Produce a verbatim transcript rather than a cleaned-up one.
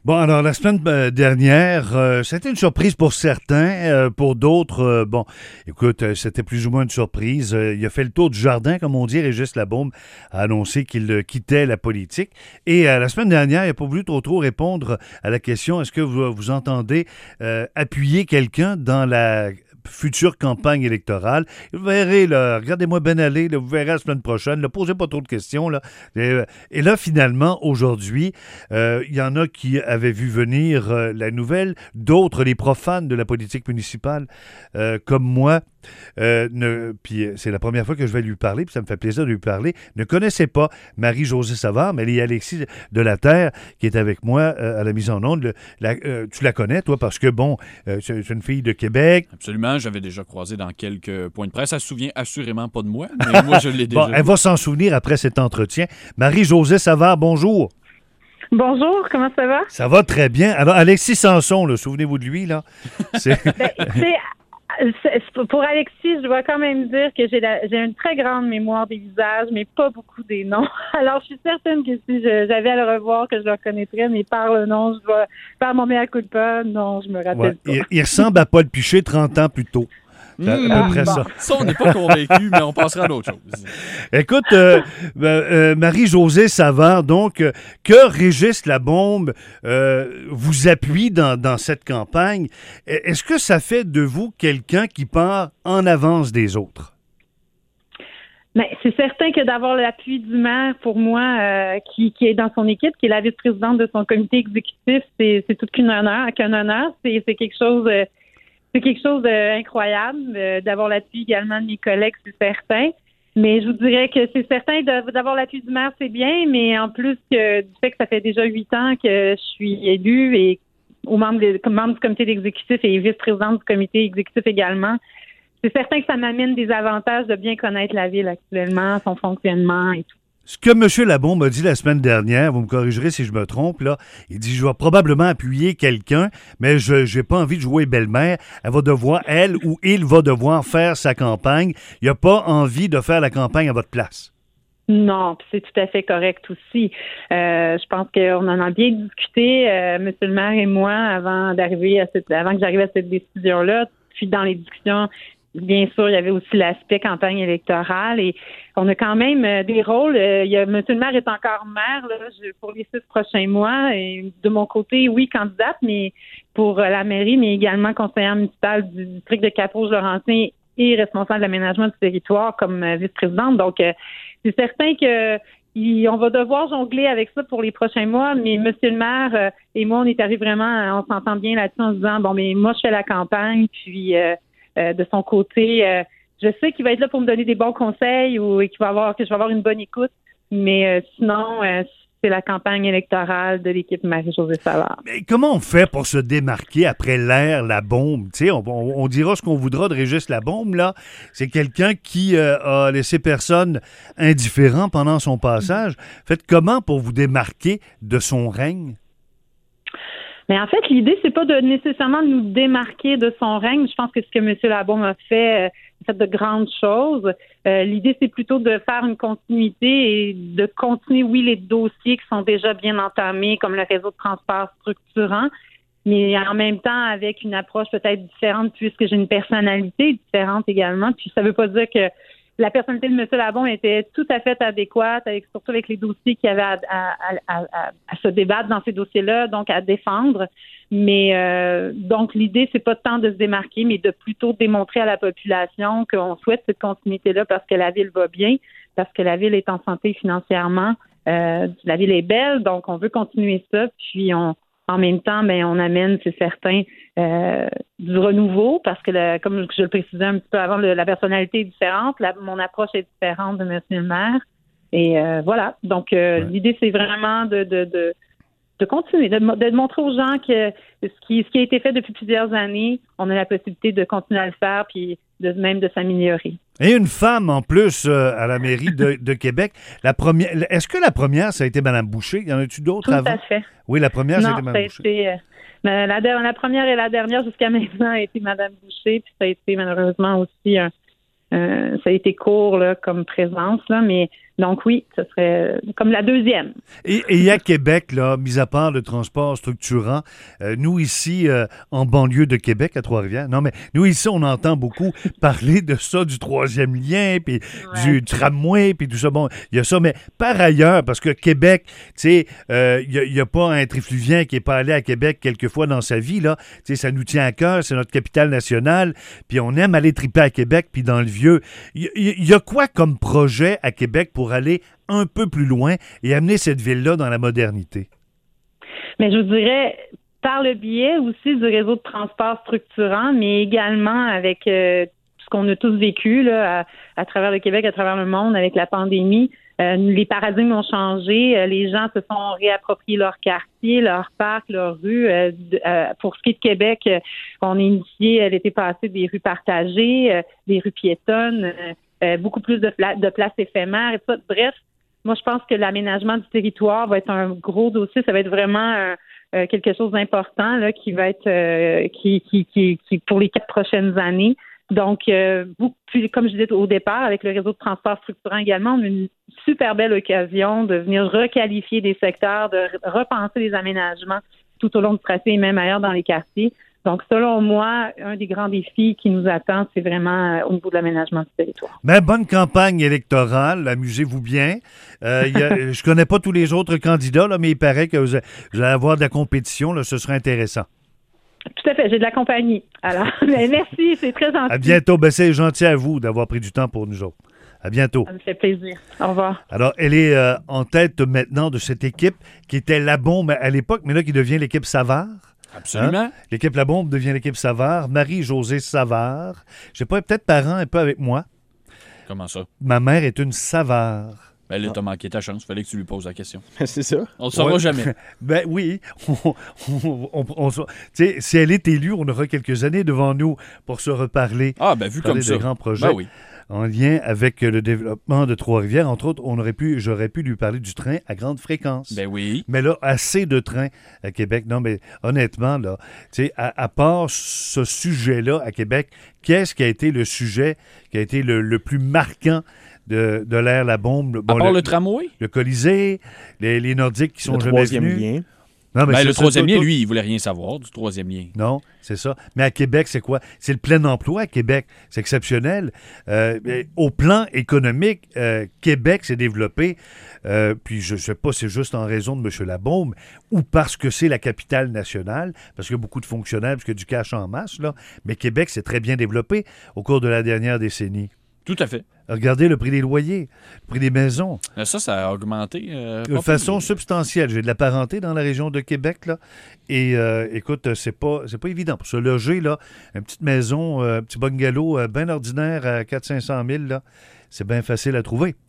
Bon, alors, la semaine euh, dernière, euh, c'était une surprise pour certains. Euh, pour d'autres, euh, bon, écoute, euh, c'était plus ou moins une surprise. Euh, il a fait le tour du jardin, comme on dit. Régis Labaume a annoncé qu'il euh, quittait la politique. Et euh, la semaine dernière, il n'a pas voulu trop trop répondre à la question, est-ce que vous, vous entendez euh, appuyer quelqu'un dans la future campagne électorale? Vous verrez, là, regardez-moi bien aller, là, vous verrez la semaine prochaine. Ne posez pas trop de questions. Là. Et, et là, finalement, aujourd'hui, euh, il y en a qui avaient vu venir euh, la nouvelle, d'autres, les profanes de la politique municipale, euh, comme moi, euh, ne, puis c'est la première fois que je vais lui parler, puis ça me fait plaisir de lui parler, ne connaissait pas Marie-Josée Savard, mais il y a Alexis Delaterre qui est avec moi euh, à la mise en onde. Le, la, euh, tu la connais, toi, parce que, bon, euh, c'est, c'est une fille de Québec. Absolument, j'avais déjà croisé dans quelques points de presse. Elle se souvient assurément pas de moi, mais moi, je l'ai déjà. Bon, elle va s'en souvenir après cet entretien. Marie-Josée Savard, bonjour. Bonjour, comment ça va? Ça va très bien. Alors, Alexis Sanson, là, souvenez-vous de lui, là. C'est... ben, c'est... Pour Alexis, je dois quand même dire que j'ai, la, j'ai une très grande mémoire des visages, mais pas beaucoup des noms. Alors, je suis certaine que si je, j'avais à le revoir, que je le reconnaîtrais, mais par le nom, je dois faire mon mea culpa. Non, je me rappelle ouais, pas. Il, il ressemble à Paul Piché trente ans plus tôt. C'est à, mmh, à peu près bon. ça. Ça, on n'est pas convaincu, mais on passera à d'autres choses. Écoute, euh, euh, Marie-Josée Savard, donc, euh, que Régis Labaume euh, vous appuie dans, dans cette campagne, est-ce que ça fait de vous quelqu'un qui part en avance des autres? Mais c'est certain que d'avoir l'appui du maire, pour moi, euh, qui, qui est dans son équipe, qui est la vice-présidente de son comité exécutif, c'est, c'est tout qu'un honneur. Qu'un honneur, c'est, c'est quelque chose... Euh, C'est quelque chose d'incroyable euh, d'avoir l'appui également de mes collègues, c'est certain. Mais je vous dirais que c'est certain de, d'avoir l'appui du maire, c'est bien, mais en plus que du fait que ça fait déjà huit ans que je suis élue et au membre, de, comme membre du comité exécutif et vice-présidente du comité exécutif également, c'est certain que ça m'amène des avantages de bien connaître la ville actuellement, son fonctionnement et tout. Ce que M. Labaume m'a dit la semaine dernière, vous me corrigerez si je me trompe, là, il dit, je vais probablement appuyer quelqu'un, mais je n'ai pas envie de jouer belle-mère. Elle va devoir, elle ou il va devoir faire sa campagne. Il n'a pas envie de faire la campagne à votre place. Non, c'est tout à fait correct aussi. Euh, je pense qu'on en a bien discuté, euh, M. le maire et moi, avant d'arriver à cette, avant que j'arrive à cette décision-là. Puis dans les discussions, bien sûr, il y avait aussi l'aspect campagne électorale et on a quand même euh, des rôles. Euh, il y a, M. le maire est encore maire là, je, pour les six prochains mois. Et de mon côté, oui, candidate, mais pour euh, la mairie, mais également conseillère municipale du district de Cap-Rouge-Laurentien et responsable de l'aménagement du territoire comme euh, vice-présidente. Donc, euh, c'est certain que il, on va devoir jongler avec ça pour les prochains mois, mais M. le maire euh, et moi, on est arrivé vraiment, on s'entend bien là-dessus en se disant, bon, mais moi, je fais la campagne, puis... Euh, Euh, de son côté, euh, je sais qu'il va être là pour me donner des bons conseils ou qu'il va avoir, que je vais avoir une bonne écoute, mais euh, sinon, euh, c'est la campagne électorale de l'équipe Marie-Josée Savard. Mais comment on fait pour se démarquer après l'ère Labaume? Tu sais, on, on, on dira ce qu'on voudra de Régis Labaume, là. C'est quelqu'un qui euh, a laissé personne indifférent pendant son passage. Faites comment pour vous démarquer de son règne? Mais en fait, l'idée, c'est pas de nécessairement nous démarquer de son règne. Je pense que ce que M. Labaume a fait, euh, a fait de grandes choses. Euh, l'idée, c'est plutôt de faire une continuité et de continuer, oui, les dossiers qui sont déjà bien entamés, comme le réseau de transport structurant, mais en même temps avec une approche peut-être différente puisque j'ai une personnalité différente également. Puis ça veut pas dire que la personnalité de M. Labaume était tout à fait adéquate, avec, surtout avec les dossiers qu'il y avait à, à, à, à, à se débattre dans ces dossiers-là, donc à défendre. Mais euh, donc l'idée, c'est pas tant de se démarquer, mais de plutôt démontrer à la population qu'on souhaite cette continuité-là parce que la ville va bien, parce que la ville est en santé financièrement. Euh, la ville est belle, donc on veut continuer ça. Puis on En même temps, ben, on amène, c'est certain, euh, du renouveau parce que, le, comme je le précisais un petit peu avant, le, la personnalité est différente, la, mon approche est différente de M. le maire. Et euh, voilà. Donc, euh, ouais. L'idée, c'est vraiment de, de, de, de continuer, de, de montrer aux gens que ce qui, ce qui a été fait depuis plusieurs années, on a la possibilité de continuer à le faire puis de même de s'améliorer. Et une femme, en plus, euh, à la mairie de, de Québec. La première, est-ce que la première, ça a été Mme Boucher? Y en a-tu d'autres Tout avant? Tout à fait. Oui, la première, non, ça a été Mme Boucher. Été, euh, la, la, la première et la dernière jusqu'à maintenant a été Mme Boucher, puis ça a été malheureusement aussi un, euh, ça a été court là, comme présence, là, mais Donc oui, ce serait comme la deuxième. Et, et à Québec, là, mis à part le transport structurant, euh, nous ici, euh, en banlieue de Québec, à Trois-Rivières, non, mais nous ici, on entend beaucoup parler de ça, du troisième lien, puis Ouais. du tramway, puis tout ça. Bon, il y a ça, mais par ailleurs, parce que Québec, tu sais, euh, il n'y a, a pas un trifluvien qui n'est pas allé à Québec quelquefois dans sa vie, là. Tu sais, ça nous tient à cœur, c'est notre capitale nationale, puis on aime aller triper à Québec, puis dans le vieux. Il y, y, y a quoi comme projet à Québec pour aller un peu plus loin et amener cette ville-là dans la modernité? Mais je vous dirais, par le biais aussi du réseau de transport structurant, mais également avec euh, ce qu'on a tous vécu là, à, à travers le Québec, à travers le monde avec la pandémie. Euh, les paradigmes ont changé. Euh, les gens se sont réappropriés leur quartier, leur parc, leur rue. Euh, d- euh, pour ce qui est de Québec, euh, on a initié euh, l'été passé des rues partagées, euh, des rues piétonnes, euh, euh, beaucoup plus de, pla- de places éphémères et tout ça. Bref, moi, je pense que l'aménagement du territoire va être un gros dossier. Ça va être vraiment euh, euh, quelque chose d'important là, qui va être euh, qui, qui, qui, qui pour les quatre prochaines années. Donc, euh, beaucoup, puis, comme je disais au départ, avec le réseau de transport structurant également, on a une super belle occasion de venir requalifier des secteurs, de repenser les aménagements tout au long du tracé et même ailleurs dans les quartiers. Donc, selon moi, un des grands défis qui nous attend, c'est vraiment euh, au niveau de l'aménagement du territoire. Mais bonne campagne électorale, amusez-vous bien. Euh, y a, je connais pas tous les autres candidats, là, mais il paraît que vous, vous allez avoir de la compétition, là, ce serait intéressant. Tout à fait, j'ai de la compagnie. Alors, mais merci, c'est très gentil. À bientôt. Ben, c'est gentil à vous d'avoir pris du temps pour nous autres. À bientôt. Ça me fait plaisir. Au revoir. Alors, elle est euh, en tête maintenant de cette équipe qui était la bombe à l'époque, mais là qui devient l'équipe Savard. Absolument. Hein? L'équipe La Bombe devient l'équipe Savard. Marie-Josée Savard. Je sais pas, peut-être parent un peu avec moi. Comment ça? Ma mère est une Savard. Ben là, t'as manqué ta chance. Fallait que tu lui poses la question. C'est ça. On le saura Ouais. jamais. Ben oui. On, on, on, on- tu sais, si elle est élue, on aura quelques années devant nous pour se reparler. Ah, ben vu Parler comme de ça. grands projets. Ben oui. En lien avec le développement de Trois-Rivières. Entre autres, on aurait pu, j'aurais pu lui parler du train à grande fréquence. Ben oui. Mais là, assez de trains à Québec. Non, mais honnêtement, là, tu sais, à, à part ce sujet-là à Québec, qu'est-ce qui a été le sujet qui a été le, le plus marquant de, de l'ère La Bombe? À Bon, part le, le tramway? le Colisée, les, les Nordiques qui sont Le jamais troisième venus. lien. Non, Ben, c'est le ça, troisième tout- lien, tout- lui, il voulait rien savoir du troisième lien. Non, c'est ça. Mais à Québec, c'est quoi? C'est le plein emploi à Québec. C'est exceptionnel. Euh, mais au plan économique, euh, Québec s'est développé, euh, puis je ne sais pas si c'est juste en raison de M. Labaume ou parce que c'est la capitale nationale, parce qu'il y a beaucoup de fonctionnaires, parce qu'il y a du cash en masse, là. Mais Québec s'est très bien développé au cours de la dernière décennie. Tout à fait. Regardez le prix des loyers, le prix des maisons. Euh, Ça, ça a augmenté. euh, De pas façon peu. substantielle. J'ai de la parenté dans la région de Québec, là. Et euh, écoute, c'est pas c'est pas évident. Pour se loger, là, une petite maison, euh, un petit bungalow euh, bien ordinaire à quatre cents à cinq cent mille, là, c'est bien facile à trouver.